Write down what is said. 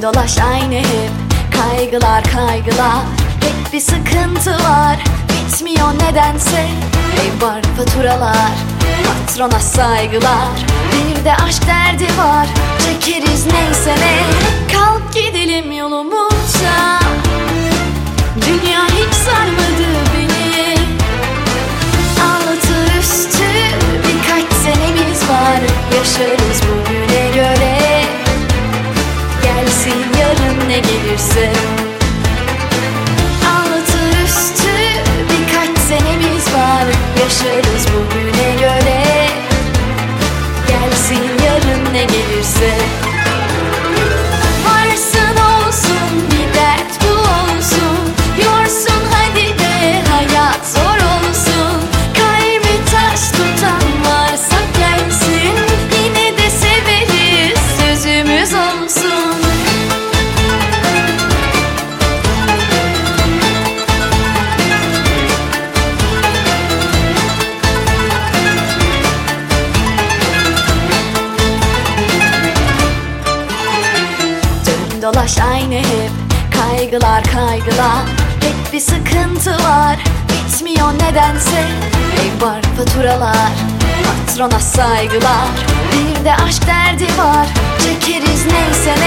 dolaş aynı hep, kaygılar kaygılar. Hep bir sıkıntı var, bitmiyor nedense. Ev var, faturalar, patrona saygılar. Bir de aşk derdi var, çekeriz neyse ne. Kalk gidelim yolumuza, dünya hiç sarmadı beni. Altı üstü birkaç senemiz var, yaşarız bugüne göre. Gelsin yarın ne gelirse. Altı üstü birkaç senemiz var, yaşarız bugüne göre. Gelsin yarın ne gelirse. Varsın olsun bir dert bu olsun, yorsun hadi de hayat zor olsun. Kalbi taş tutan varsa gelsin, yine de severiz sözümüz olsun. Dolaş aynı hep, kaygılar kaygılar. Hep bir sıkıntı var, bitmiyor nedense. Ev var, faturalar, patrona saygılar. Bir de aşk derdi var, çekeriz neyse ne.